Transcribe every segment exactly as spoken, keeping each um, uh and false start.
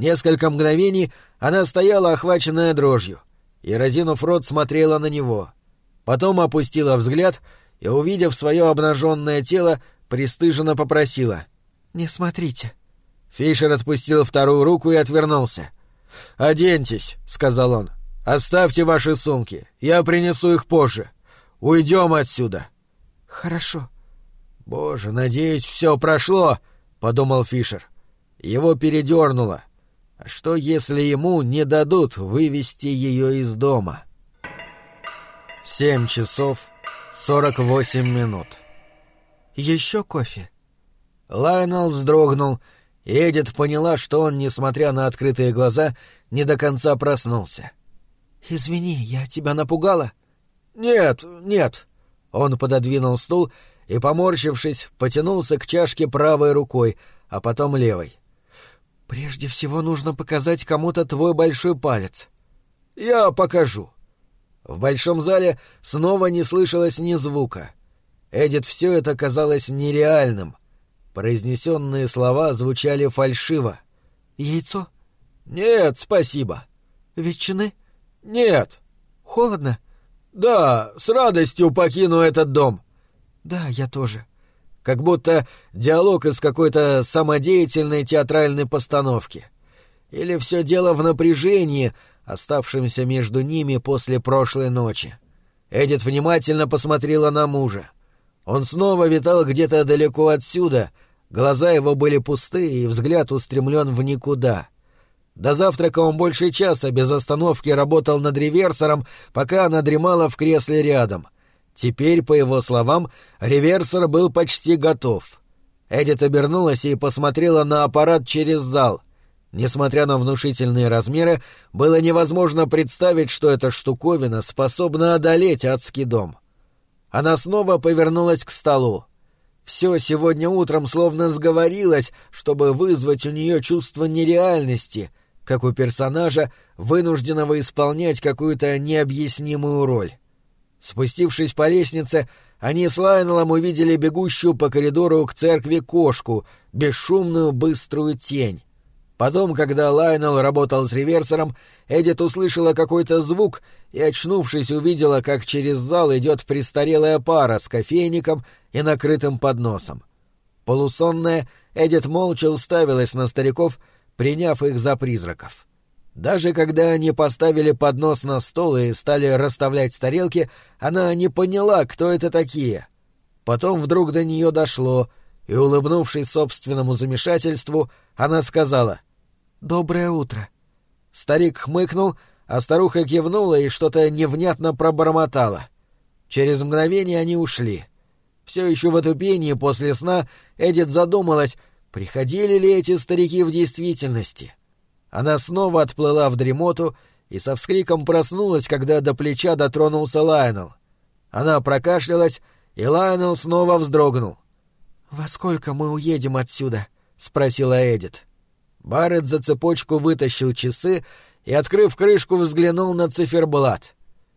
Несколько мгновений она стояла, охваченная дрожью, и, разинув рот, смотрела на него. Потом опустила взгляд и, увидев свое обнаженное тело, пристыженно попросила: «Не смотрите». Фишер отпустил вторую руку и отвернулся. «Оденьтесь», — сказал он. «Оставьте ваши сумки. Я принесу их позже. Уйдем отсюда». «Хорошо». «Боже, надеюсь, все прошло», — подумал Фишер. Его передернуло. А что, если ему не дадут вывести ее из дома? Семь часов сорок восемь минут. «Еще кофе?» Лайонел вздрогнул, и Эдит поняла, что он, несмотря на открытые глаза, не до конца проснулся. «Извини, я тебя напугала?» «Нет, нет». Он пододвинул стул и, поморщившись, потянулся к чашке правой рукой, а потом левой. «Прежде всего нужно показать кому-то твой большой палец». «Я покажу». В большом зале снова не слышалось ни звука. Эдит все это казалось нереальным. Произнесенные слова звучали фальшиво. «Яйцо?» «Нет, спасибо». «Ветчины?» «Нет». «Холодно?» «Да, с радостью покину этот дом». «Да, я тоже». Как будто диалог из какой-то самодеятельной театральной постановки. Или все дело в напряжении, оставшемся между ними после прошлой ночи. Эдит внимательно посмотрела на мужа. Он снова витал где-то далеко отсюда, глаза его были пустые и взгляд устремлен в никуда. До завтрака он больше часа без остановки работал над реверсором, пока она дремала в кресле рядом. Теперь, по его словам, реверсор был почти готов. Эдит обернулась и посмотрела на аппарат через зал. Несмотря на внушительные размеры, было невозможно представить, что эта штуковина способна одолеть адский дом. Она снова повернулась к столу. Все сегодня утром словно сговорилось, чтобы вызвать у нее чувство нереальности, как у персонажа, вынужденного исполнять какую-то необъяснимую роль. Спустившись по лестнице, они с Лайонелом увидели бегущую по коридору к церкви кошку, бесшумную быструю тень. Потом, когда Лайонел работал с реверсором, Эдит услышала какой-то звук и, очнувшись, увидела, как через зал идет престарелая пара с кофейником и накрытым подносом. Полусонная, Эдит молча уставилась на стариков, приняв их за призраков. Даже когда они поставили поднос на стол и стали расставлять тарелки, она не поняла, кто это такие. Потом вдруг до нее дошло, и, улыбнувшись собственному замешательству, она сказала: «Доброе утро». Старик хмыкнул, а старуха кивнула и что-то невнятно пробормотала. Через мгновение они ушли. Все еще в отупении после сна Эдит задумалась, приходили ли эти старики в действительности. Она снова отплыла в дремоту и со вскриком проснулась, когда до плеча дотронулся Лайонел. Она прокашлялась, и Лайонел снова вздрогнул. «Во сколько мы уедем отсюда?» — спросила Эдит. Барретт за цепочку вытащил часы и, открыв крышку, взглянул на циферблат.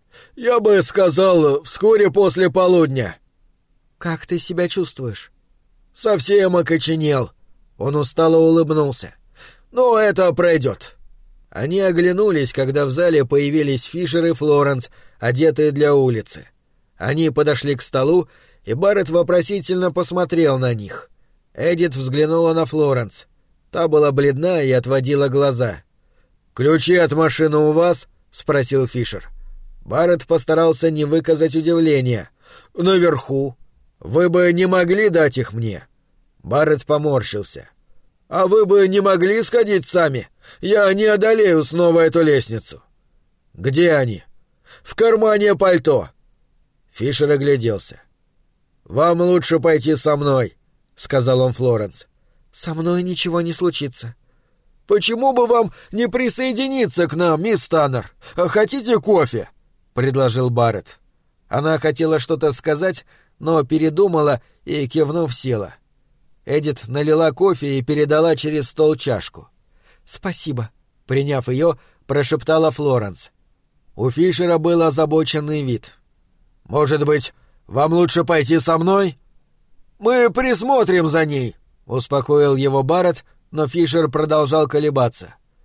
«Я бы сказал, вскоре после полудня». «Как ты себя чувствуешь?» «Совсем окоченел». Он устало улыбнулся. «Но это пройдет». Они оглянулись, когда в зале появились Фишер и Флоренс, одетые для улицы. Они подошли к столу, и Барретт вопросительно посмотрел на них. Эдит взглянула на Флоренс. Та была бледна и отводила глаза. «Ключи от машины у вас?» — спросил Фишер. Барретт постарался не выказать удивления. «Наверху. Вы бы не могли дать их мне?» Барретт поморщился. «А вы бы не могли сходить сами? Я не одолею снова эту лестницу». «Где они?» «В кармане пальто». Фишер огляделся. «Вам лучше пойти со мной», — сказал он Флоренс. «Со мной ничего не случится». «Почему бы вам не присоединиться к нам, мисс Таннер? Хотите кофе?» — предложил Барретт. Она хотела что-то сказать, но передумала и, кивнув, села. Эдит налила кофе и передала через стол чашку. «Спасибо», — приняв ее, прошептала Флоренс. У Фишера был озабоченный вид. «Может быть, вам лучше пойти со мной?» «Мы присмотрим за ней», — успокоил его Барретт, но Фишер продолжал колебаться.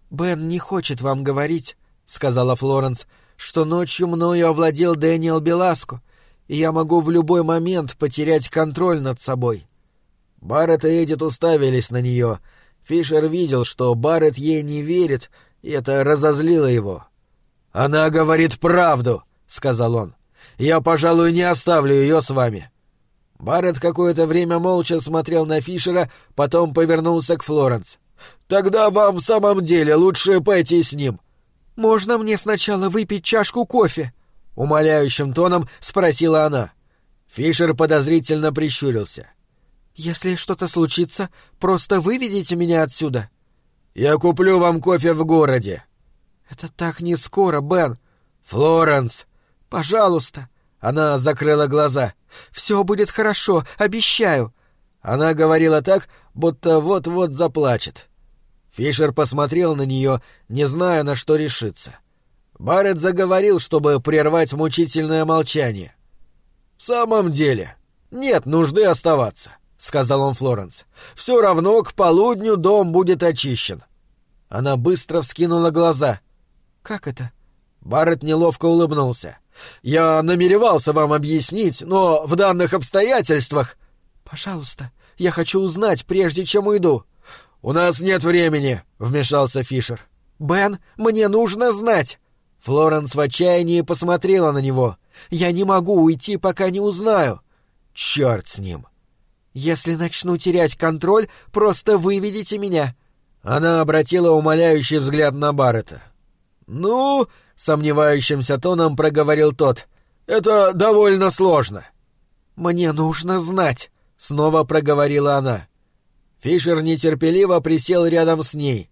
«Бен не хочет вам говорить», — сказала Флоренс, — «что ночью мною овладел Дэниел Беласко, и я могу в любой момент потерять контроль над собой». Барретт и Эдит уставились на нее. Фишер видел, что Барретт ей не верит, и это разозлило его. «Она говорит правду», — сказал он. «Я, пожалуй, не оставлю ее с вами». Барретт какое-то время молча смотрел на Фишера, потом повернулся к Флоренс. «Тогда вам в самом деле лучше пойти с ним». «Можно мне сначала выпить чашку кофе?» — умоляющим тоном спросила она. Фишер подозрительно прищурился. «Если что-то случится, просто выведите меня отсюда». «Я куплю вам кофе в городе». «Это так не скоро, Бен». «Флоренс!» «Пожалуйста». Она закрыла глаза. «Все будет хорошо, обещаю». Она говорила так, будто вот-вот заплачет. Фишер посмотрел на нее, не зная, на что решиться. Барретт заговорил, чтобы прервать мучительное молчание. «В самом деле, нет нужды оставаться», — сказал он Флоренс. «Все равно к полудню дом будет очищен». Она быстро вскинула глаза. «Как это?» Барретт неловко улыбнулся. «Я намеревался вам объяснить, но в данных обстоятельствах...» «Пожалуйста, я хочу узнать, прежде чем уйду». «У нас нет времени», — вмешался Фишер. «Бен, мне нужно знать». Флоренс в отчаянии посмотрела на него. «Я не могу уйти, пока не узнаю». «Черт с ним». «Если начну терять контроль, просто выведите меня». Она обратила умоляющий взгляд на Барретта. «Ну...» — сомневающимся тоном проговорил тот. «Это довольно сложно». «Мне нужно знать», — снова проговорила она. Фишер нетерпеливо присел рядом с ней.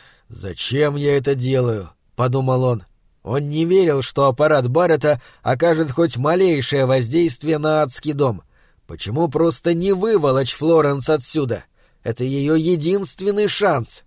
«Зачем я это делаю?» — подумал он. Он не верил, что аппарат Барретта окажет хоть малейшее воздействие на адский дом. Почему просто не выволочь Флоренс отсюда? Это ее единственный шанс.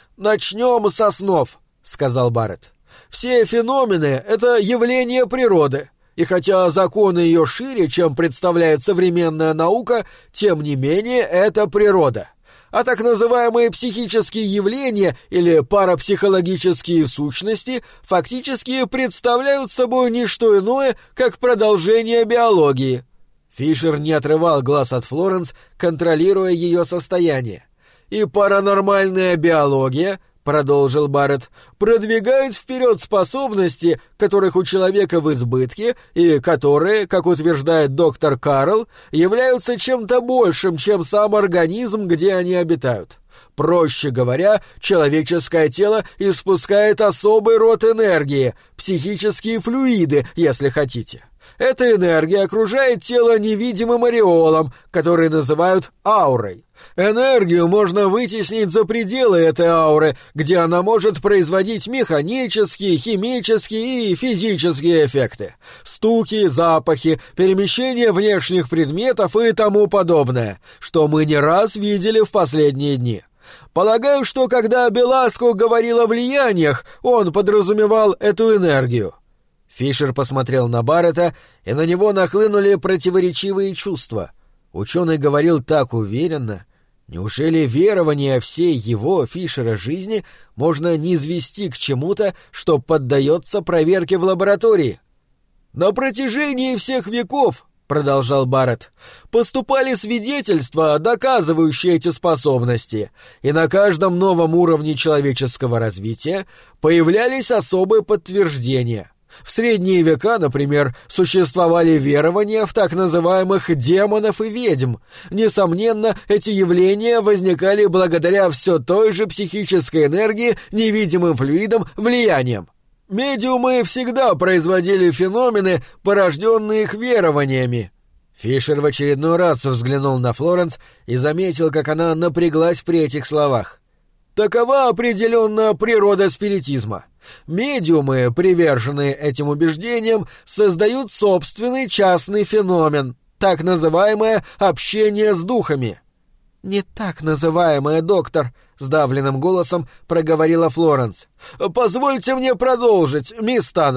«Начнем со снов», — сказал Барретт. «Все феномены — это явления природы, и хотя законы ее шире, чем представляет современная наука, тем не менее это природа. А так называемые психические явления или парапсихологические сущности фактически представляют собой не что иное, как продолжение биологии». Фишер не отрывал глаз от Флоренс, контролируя ее состояние. «И паранормальная биология, — продолжил Барретт, — продвигает вперед способности, которых у человека в избытке, и которые, как утверждает доктор Карл, являются чем-то большим, чем сам организм, где они обитают. Проще говоря, человеческое тело испускает особый род энергии, психические флюиды, если хотите. Эта энергия окружает тело невидимым ореолом, который называют аурой. Энергию можно вытеснить за пределы этой ауры, где она может производить механические, химические и физические эффекты. Стуки, запахи, перемещение внешних предметов и тому подобное, что мы не раз видели в последние дни. Полагаю, что когда Беласко говорил о влияниях, он подразумевал эту энергию». Фишер посмотрел на Барретта, и на него нахлынули противоречивые чувства. Ученый говорил так уверенно. Неужели верование всей его, Фишера, жизни можно низвести к чему-то, что поддается проверке в лаборатории? «На протяжении всех веков, — продолжал Барретт, — поступали свидетельства, доказывающие эти способности, и на каждом новом уровне человеческого развития появлялись особые подтверждения. В средние века, например, существовали верования в так называемых демонов и ведьм. Несомненно, эти явления возникали благодаря все той же психической энергии, невидимым флюидам, влиянием. Медиумы всегда производили феномены, порожденные их верованиями». Фишер в очередной раз взглянул на Флоренс и заметил, как она напряглась при этих словах. «Такова определенная природа спиритизма. Медиумы, приверженные этим убеждениям, создают собственный частный феномен, так называемое общение с духами». «Не так называемое, доктор», — сдавленным голосом проговорила Флоренс. «Позвольте мне продолжить, мисс Таннер».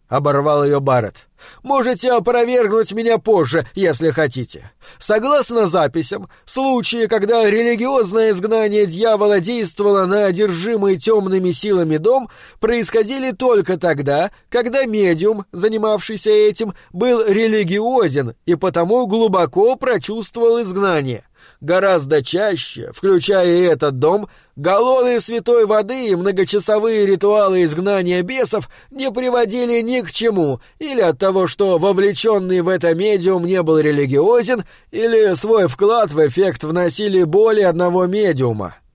— оборвал ее Барретт. «Можете опровергнуть меня позже, если хотите. Согласно записям, случаи, когда религиозное изгнание дьявола действовало на одержимый темными силами дом, происходили только тогда, когда медиум, занимавшийся этим, был религиозен и потому глубоко прочувствовал изгнание. Гораздо чаще, включая и этот дом, галлоны святой воды и многочасовые ритуалы изгнания бесов не приводили ни к чему, или от того, что вовлеченный в это медиум не был религиозен, или свой вклад в эффект вносили более одного медиума.